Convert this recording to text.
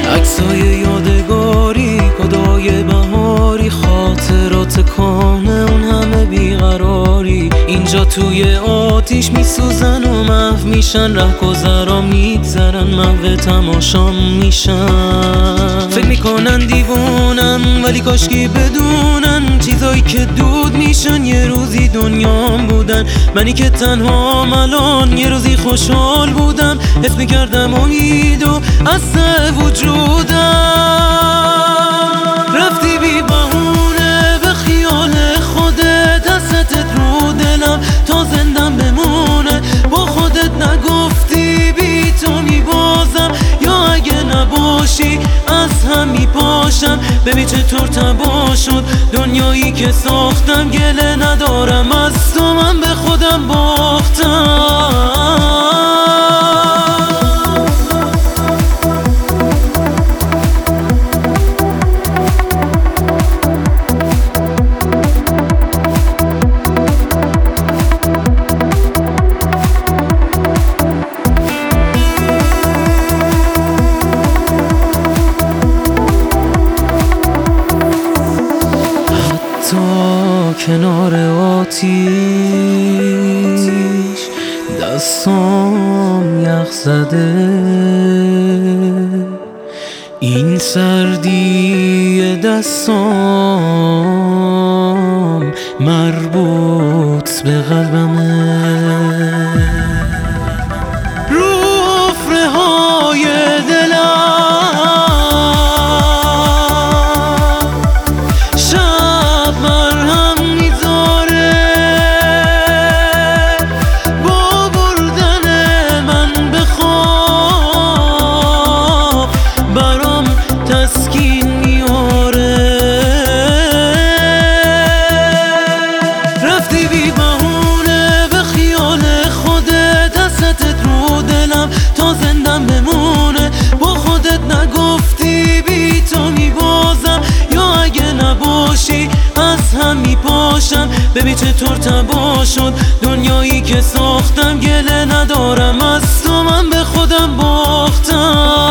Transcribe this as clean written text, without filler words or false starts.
عکسای یادگاری، کدای بهاری، خاطرات کهنه، اون همه بیقراری. اینجا توی آتیش میسوزن و محو میشن، رهگذرا میگذرن، محو تماشام میشن. فکر میکنن دیوونم ولی کاشکی بدونن، چیزایی که دود میشن یه روزی دنیام بودن. منی که تنها الان یه روزی خوشحال بودم، حس میکردم امید و اصل وجودم. رفتی بی بهونه به خیال خودت، دستت رو دلم تا زندم بمونه. با خودت نگفتی بی تو میبازم، یا اگه نباشی از هم میپاشم. ببین چطور تباه شد دنیایی که ساختم، گله ندارم از تو، من به خودم باختم. کنار آتیش دستام یخ زده، این سردی دستام مربوط به قلبمه. رو حفره های دلم تا زندم بمونه. با خودت نگفتی بی تو میبازم، یا اگه نباشی از هم میپاشم. ببین چطور تباه شد دنیایی که ساختم، گله ندارم از تو، من به خودم باختم.